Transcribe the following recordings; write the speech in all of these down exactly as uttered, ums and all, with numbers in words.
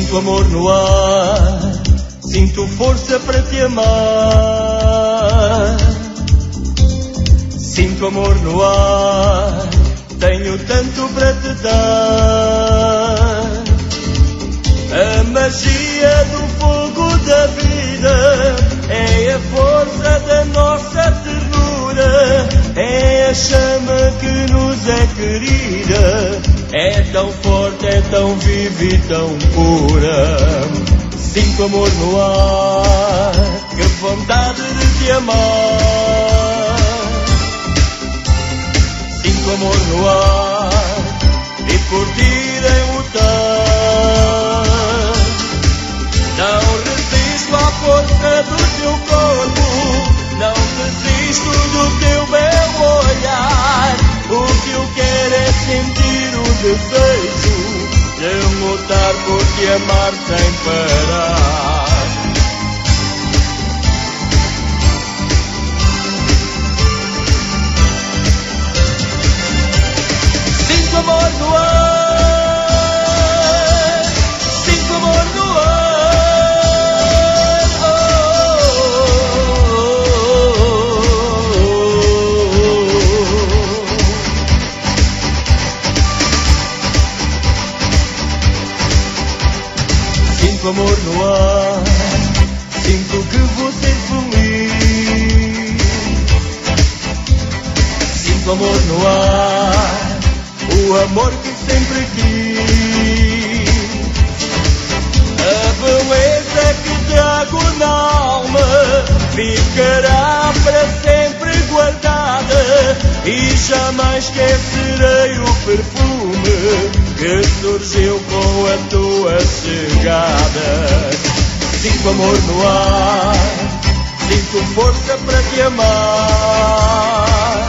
Sinto amor no ar, sinto força para te amar. Sinto amor no ar, tenho tanto para te dar. A magia do fogo da vida é a força da nossa ternura, é a chama que nos é querida, é tão forte, é tão viva e tão pura. Sinto amor no ar, que vontade de te amar. Sinto amor no ar e por ti irei lutar. Não resisto à força do teu corpo, não desisto do teu belo olhar. O que eu quero é sentir o desejo de lutar por te amar sem parar. Sinto amor no ar, sinto amor no ar. Oh, oh, oh, oh. Sinto amor no ar, sinto que vou ser feliz. Sinto amor no ar, o amor que sempre quis. A beleza que trago na alma ficará para sempre guardada e jamais esquecerei o perfume que surgiu com a tua chegada. Sinto amor no ar, sinto força para te amar.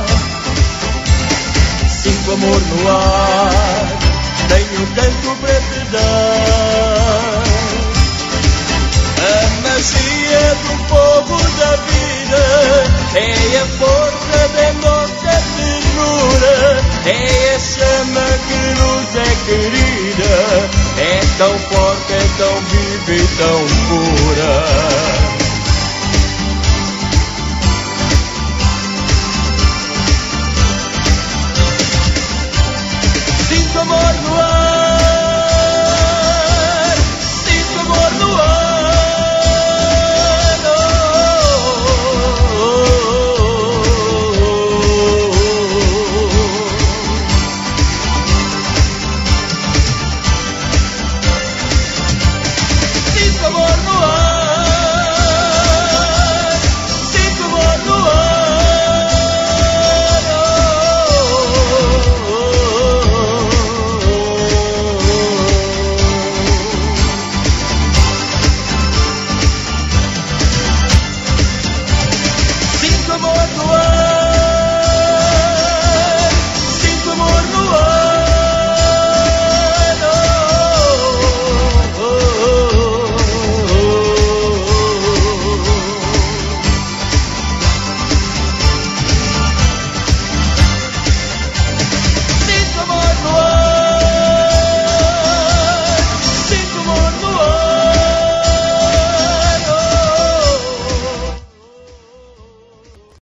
Sinto amor no ar, tenho tanto para te dar. A magia do fogo da vida é a força da nossa ternura, é a chama que nos é querida, é tão forte, é tão viva e tão pura. Sinto amor no ar, sinto amor no ar. Oh, oh, oh, oh. Sinto amor no ar, sinto amor no ar. Oh, oh, oh. Sinto amor no ar.